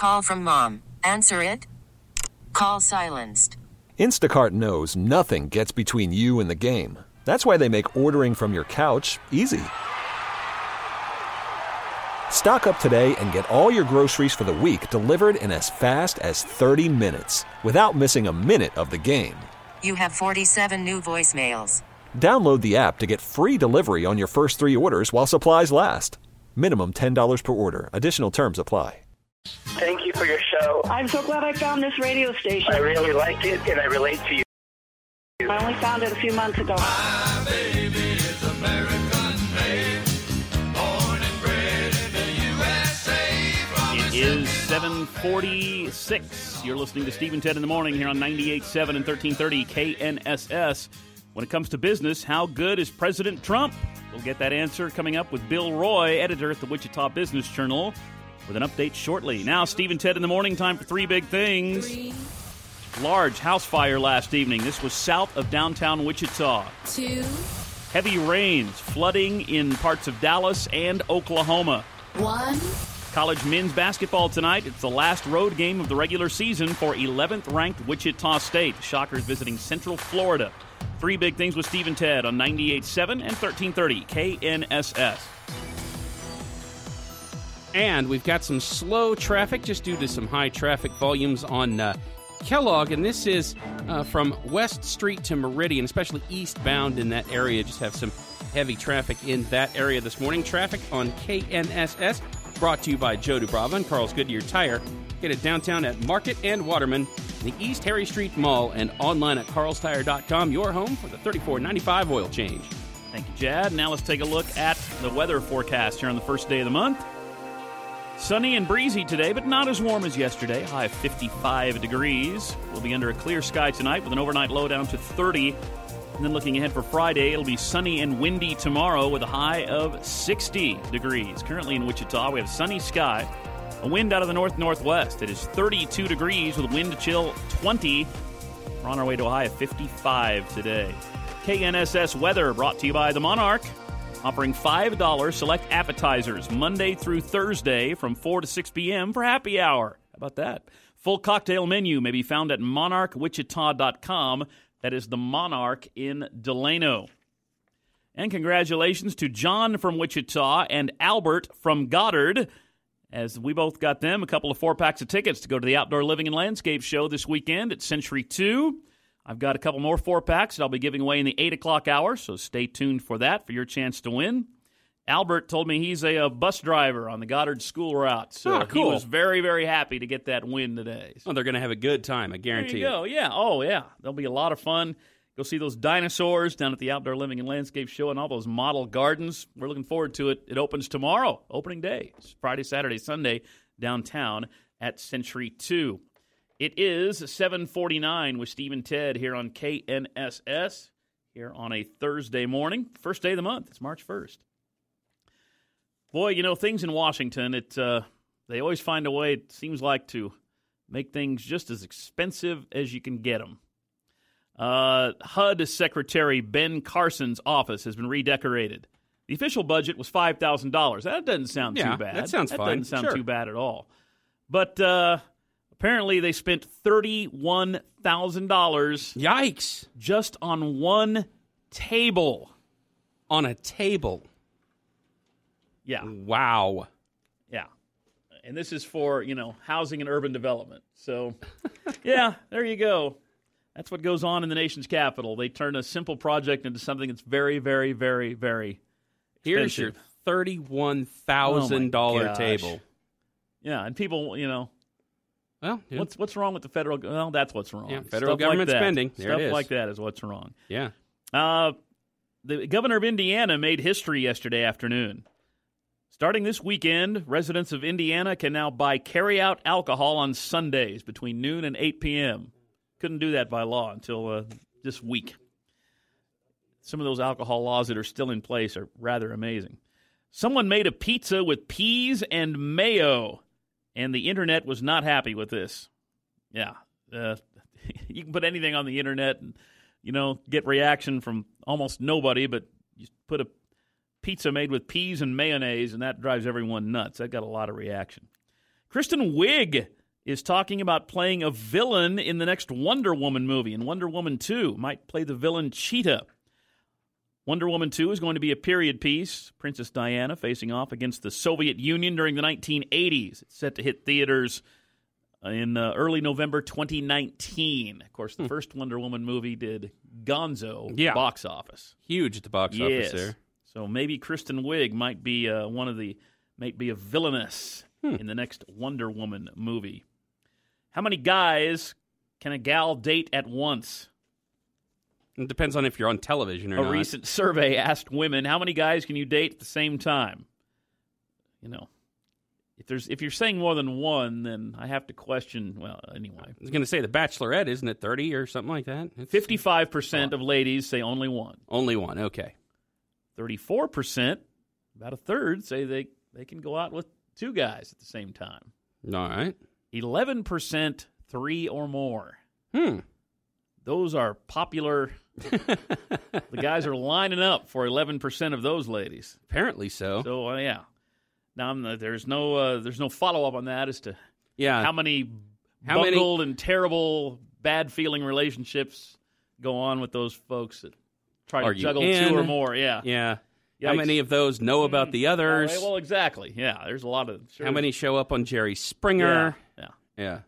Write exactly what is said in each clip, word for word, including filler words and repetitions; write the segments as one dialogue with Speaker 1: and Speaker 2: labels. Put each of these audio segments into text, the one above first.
Speaker 1: Call from mom. Answer it. Call silenced.
Speaker 2: Instacart knows nothing gets between you and the game. That's why they make ordering from your couch easy. Stock up today and get all your groceries for the week delivered in as fast as thirty minutes without missing a minute of the game.
Speaker 1: You have forty-seven new voicemails.
Speaker 2: Download the app to get free delivery on your first three orders while supplies last. Minimum ten dollars per order. Additional terms apply.
Speaker 3: Thank you for your show.
Speaker 4: I'm so glad I found this radio station.
Speaker 3: I really like it, and I relate to you.
Speaker 4: I only found it a few months ago.
Speaker 5: My baby is American made, born and bred in the U S A.
Speaker 6: It is seven forty-six. You're listening to Steve and Ted in the Morning here on ninety-eight point seven and thirteen thirty K N S S. When it comes to business, how good is President Trump? We'll get that answer coming up with Bill Roy, editor at the Wichita Business Journal, with an update shortly. Now, Steve and Ted in the Morning, time for three big things.
Speaker 7: Three.
Speaker 6: Large house fire last evening. This was south of downtown Wichita.
Speaker 7: Two.
Speaker 6: Heavy rains, flooding in parts of Dallas and Oklahoma.
Speaker 7: One.
Speaker 6: College men's basketball tonight. It's the last road game of the regular season for eleventh-ranked Wichita State. The Shockers visiting Central Florida. Three big things with Steve and Ted on ninety-eight point seven and thirteen thirty K N S S.
Speaker 8: And we've got some slow traffic just due to some high traffic volumes on uh, Kellogg. And this is uh, from West Street to Meridian, especially eastbound in that area. Just have some heavy traffic in that area this morning. Traffic on K N S S brought to you by Joe Dubrava and Carl's Goodyear Tire. Get it downtown at Market and Waterman, the East Harry Street Mall, and online at carls tire dot com, your home for the thirty-four ninety-five oil change.
Speaker 6: Thank you, Chad. Now let's take a look at the weather forecast here on the first day of the month. Sunny and breezy today, but not as warm as yesterday. High of fifty-five degrees. We'll be under a clear sky tonight with an overnight low down to thirty. And then looking ahead for Friday, it'll be sunny and windy tomorrow with a high of sixty degrees. Currently in Wichita, we have sunny sky, a wind out of the north-northwest. It is thirty-two degrees with a wind chill twenty. We're on our way to a high of fifty-five today. K N S S weather brought to you by the Monarch, offering five dollars select appetizers Monday through Thursday from four to six p.m. for happy hour. How about that? Full cocktail menu may be found at monarch wichita dot com. That is the Monarch in Delano. And congratulations to John from Wichita and Albert from Goddard, as we both got them a couple of four-packs of tickets to go to the Outdoor Living and Landscape Show this weekend at Century two. I've got a couple more four-packs that I'll be giving away in the eight o'clock hour, so stay tuned for that for your chance to win. Albert told me he's a, a bus driver on the Goddard school route, so
Speaker 8: oh, cool.
Speaker 6: he was very, very happy to get that win today. So
Speaker 8: oh, they're going to have a good time, I guarantee
Speaker 6: there you go. Yeah, oh, yeah. There'll be a lot of fun. Go see those dinosaurs down at the Outdoor Living and Landscape Show and all those model gardens. We're looking forward to it. It opens tomorrow, opening day. It's Friday, Saturday, Sunday, downtown at Century two. It is seven forty-nine with Steve and Ted here on K N S S, here on a Thursday morning. First day of the month. It's March first. Boy, you know, things in Washington, it uh, they always find a way, it seems like, to make things just as expensive as you can get them. Uh, H U D Secretary Ben Carson's office has been redecorated. The official budget was five thousand dollars. That doesn't sound
Speaker 8: yeah,
Speaker 6: too bad.
Speaker 8: that sounds
Speaker 6: that
Speaker 8: fine.
Speaker 6: doesn't sound
Speaker 8: sure.
Speaker 6: too bad at all. But uh, apparently they spent thirty-one thousand dollars
Speaker 8: Yikes.
Speaker 6: just on one table.
Speaker 8: On a table.
Speaker 6: Yeah.
Speaker 8: Wow.
Speaker 6: Yeah. And this is for, you know, housing and urban development. So, yeah, there you go. That's what goes on in the nation's capital. They turn a simple project into something that's very, very, very, very expensive.
Speaker 8: Here's your thirty-one thousand dollars
Speaker 6: oh
Speaker 8: table.
Speaker 6: Yeah, and people, you know,
Speaker 8: well, yeah.
Speaker 6: what's what's wrong with the federal? Well, that's what's wrong.
Speaker 8: Yeah, federal
Speaker 6: Stuff
Speaker 8: government
Speaker 6: like that.
Speaker 8: spending. There
Speaker 6: Stuff
Speaker 8: it is.
Speaker 6: like that is what's wrong.
Speaker 8: Yeah.
Speaker 6: Uh, the governor of Indiana made history yesterday afternoon. Starting this weekend, residents of Indiana can now buy carry-out alcohol on Sundays between noon and eight p.m. Couldn't do that by law until uh, this week. Some of those alcohol laws that are still in place are rather amazing. Someone made a pizza with peas and mayo, and the internet was not happy with this. Yeah. Uh, you can put anything on the internet and, you know, get reaction from almost nobody, but you put a pizza made with peas and mayonnaise, and that drives everyone nuts. That got a lot of reaction. Kristen Wiig is talking about playing a villain in the next Wonder Woman movie. And Wonder Woman two might play the villain Cheetah. Wonder Woman two is going to be a period piece. Princess Diana facing off against the Soviet Union during the nineteen eighties. It's set to hit theaters in uh, early November twenty nineteen. Of course, the hmm. first Wonder Woman movie did gonzo
Speaker 8: yeah.
Speaker 6: box office.
Speaker 8: Huge at the box
Speaker 6: yes.
Speaker 8: office there.
Speaker 6: So maybe Kristen Wiig might be uh, one of the, might be a villainess hmm. in the next Wonder Woman movie. How many guys can a gal date at once?
Speaker 8: It depends on if you're on television or
Speaker 6: a
Speaker 8: not.
Speaker 6: A recent survey asked women, how many guys can you date at the same time? You know. If there's if you're saying more than one, then I have to question, well, anyway.
Speaker 8: I was going to say The Bachelorette, isn't it thirty or something like that? It's,
Speaker 6: fifty-five percent of ladies say only one.
Speaker 8: Only one, okay.
Speaker 6: thirty-four percent, about a third, say they, they can go out with two guys at the same time.
Speaker 8: All right.
Speaker 6: eleven percent, three or more.
Speaker 8: Hmm.
Speaker 6: Those are popular. The guys are lining up for eleven percent of those ladies.
Speaker 8: Apparently so.
Speaker 6: So, uh, yeah. Now, I'm, there's no uh, there's no follow-up on that as to
Speaker 8: yeah.
Speaker 6: how many
Speaker 8: how
Speaker 6: bungled
Speaker 8: many...
Speaker 6: and terrible, bad-feeling relationships go on with those folks that try
Speaker 8: are
Speaker 6: to juggle
Speaker 8: in?
Speaker 6: two or more. Yeah.
Speaker 8: Yeah.
Speaker 6: Yikes.
Speaker 8: How many of those know about the others?
Speaker 6: Uh, well, exactly. Yeah, there's a lot of... Sure,
Speaker 8: how many show up on Jerry Springer?
Speaker 6: Yeah.
Speaker 8: Yeah. yeah.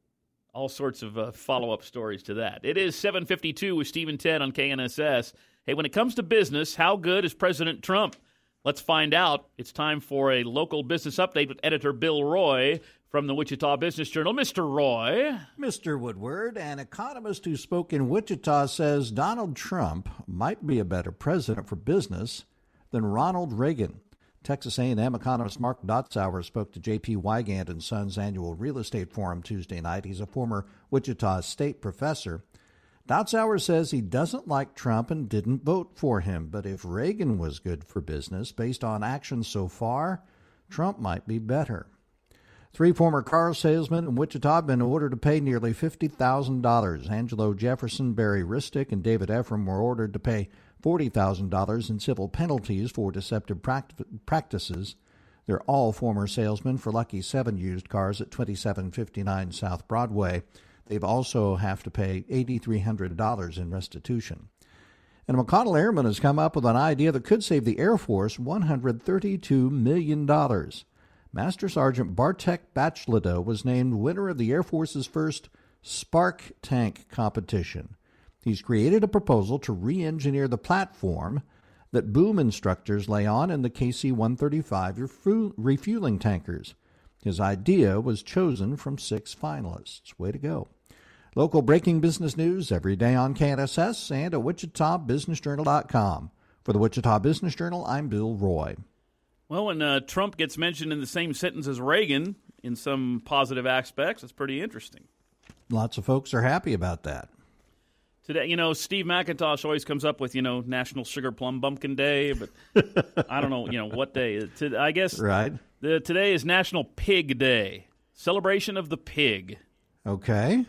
Speaker 6: All sorts of uh, follow-up stories to that. It is seven fifty-two with Steve and Ted on K N S S. Hey, when it comes to business, how good is President Trump? Let's find out. It's time for a local business update with editor Bill Roy from the Wichita Business Journal. Mister Roy.
Speaker 7: Mister Woodward, an economist who spoke in Wichita, says Donald Trump might be a better president for business than Ronald Reagan. Texas A and M economist Mark Dotzauer spoke to J P Wygant and Sons Annual Real Estate Forum Tuesday night. He's a former Wichita State professor. Dotzauer says he doesn't like Trump and didn't vote for him, but if Reagan was good for business, based on actions so far, Trump might be better. Three former car salesmen in Wichita have been ordered to pay nearly fifty thousand dollars. Angelo Jefferson, Barry Ristick, and David Ephraim were ordered to pay forty thousand dollars in civil penalties for deceptive pract- practices. They're all former salesmen for Lucky seven used cars at twenty-seven fifty-nine South Broadway. They've also have to pay eight thousand three hundred dollars in restitution. And a McConnell airman has come up with an idea that could save the Air Force one hundred thirty-two million dollars. Master Sergeant Bartek Bachlado was named winner of the Air Force's first Spark Tank competition. He's created a proposal to re-engineer the platform that boom instructors lay on in the K C one thirty-five refu- refueling tankers. His idea was chosen from six finalists. Way to go. Local breaking business news every day on K N S S and at Wichita Business Journal dot com. For the Wichita Business Journal, I'm Bill Roy.
Speaker 6: Well, when uh, Trump gets mentioned in the same sentence as Reagan in some positive aspects, it's pretty interesting.
Speaker 7: Lots of folks are happy about that.
Speaker 6: Today, you know, Steve McIntosh always comes up with, you know, National Sugar Plum Bumpkin Day, but I don't know, you know, what day. I guess
Speaker 7: right.
Speaker 6: the, today is National Pig Day, celebration of the pig.
Speaker 7: Okay.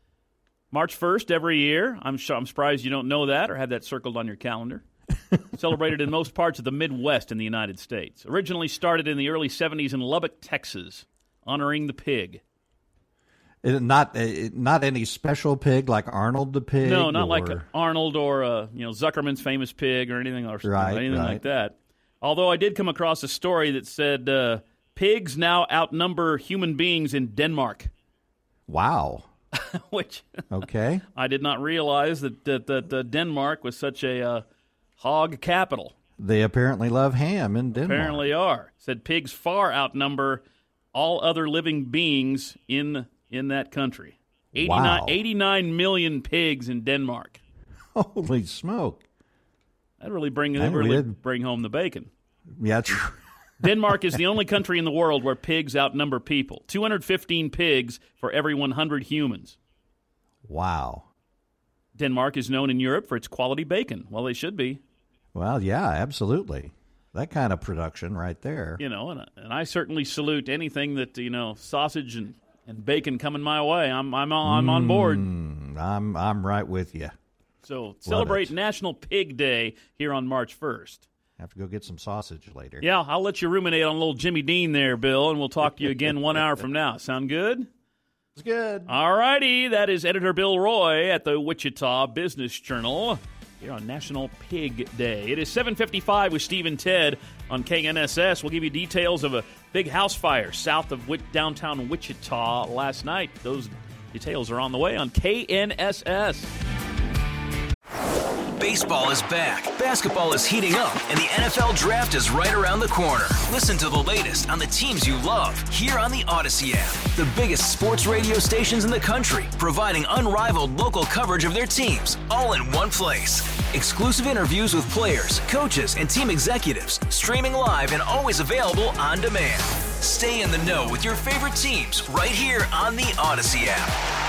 Speaker 6: March first every year. I'm sure, I'm surprised you don't know that or have that circled on your calendar. Celebrated in most parts of the Midwest in the United States. Originally started in the early seventies in Lubbock, Texas, honoring the pig.
Speaker 7: It, not it, not any special pig like Arnold the pig?
Speaker 6: No, not
Speaker 7: or...
Speaker 6: like Arnold or uh, you know Zuckerman's famous pig or anything, or
Speaker 7: right,
Speaker 6: anything
Speaker 7: right.
Speaker 6: like that. Although I did come across a story that said uh, pigs now outnumber human beings in Denmark.
Speaker 7: Wow.
Speaker 6: Which
Speaker 7: okay,
Speaker 6: I did not realize that that, that uh, Denmark was such a uh, hog capital.
Speaker 7: They apparently love ham in Denmark.
Speaker 6: Apparently are. Said pigs far outnumber all other living beings in in that country. eighty-nine,
Speaker 7: wow.
Speaker 6: eighty-nine million pigs in Denmark.
Speaker 7: Holy smoke!
Speaker 6: That really bring that really did. bring home the bacon.
Speaker 7: Yeah, true.
Speaker 6: Denmark is the only country in the world where pigs outnumber people. two hundred fifteen pigs for every one hundred humans.
Speaker 7: Wow.
Speaker 6: Denmark is known in Europe for its quality bacon. Well, they should be.
Speaker 7: Well, yeah, absolutely. That kind of production right there.
Speaker 6: You know, and, and I certainly salute anything that, you know, sausage and, and bacon coming my way. I'm I'm I'm
Speaker 7: mm,
Speaker 6: on board.
Speaker 7: I'm I'm right with you.
Speaker 6: So celebrate National Pig Day here on March first.
Speaker 7: Have to go get some sausage later.
Speaker 6: Yeah, I'll let you ruminate on little Jimmy Dean there, Bill, and we'll talk to you again one hour from now. Sound good?
Speaker 7: It's good.
Speaker 6: All righty. That is Editor Bill Roy at the Wichita Business Journal here on National Pig Day. It is seven fifty-five with Steve and Ted on K N S S. We'll give you details of a big house fire south of downtown Wichita last night. Those details are on the way on K N S S.
Speaker 9: Baseball is back, basketball is heating up, and the N F L Draft is right around the corner. Listen to the latest on the teams you love here on the Odyssey app. The biggest sports radio stations in the country, providing unrivaled local coverage of their teams, all in one place. Exclusive interviews with players, coaches, and team executives, streaming live and always available on demand. Stay in the know with your favorite teams right here on the Odyssey app.